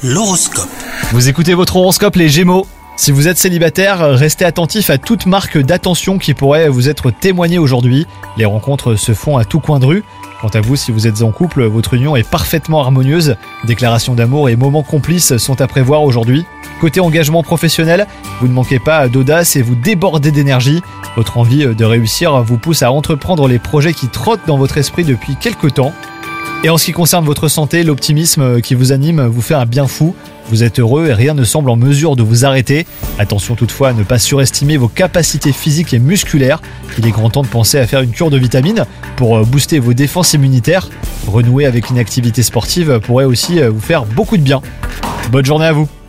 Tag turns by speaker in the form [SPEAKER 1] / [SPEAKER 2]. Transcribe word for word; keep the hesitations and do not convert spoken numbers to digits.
[SPEAKER 1] L'horoscope.
[SPEAKER 2] Vous écoutez votre horoscope les Gémeaux. Si vous êtes célibataire, restez attentif à toute marque d'attention qui pourrait vous être témoignée aujourd'hui. Les rencontres se font à tout coin de rue. Quant à vous, si vous êtes en couple, votre union est parfaitement harmonieuse. Déclarations d'amour et moments complices sont à prévoir aujourd'hui. Côté engagement professionnel, vous ne manquez pas d'audace et vous débordez d'énergie. Votre envie de réussir vous pousse à entreprendre les projets qui trottent dans votre esprit depuis quelques temps. Et en ce qui concerne votre santé, l'optimisme qui vous anime vous fait un bien fou. Vous êtes heureux et rien ne semble en mesure de vous arrêter. Attention toutefois à ne pas surestimer vos capacités physiques et musculaires. Il est grand temps de penser à faire une cure de vitamines pour booster vos défenses immunitaires. Renouer avec une activité sportive pourrait aussi vous faire beaucoup de bien. Bonne journée à vous!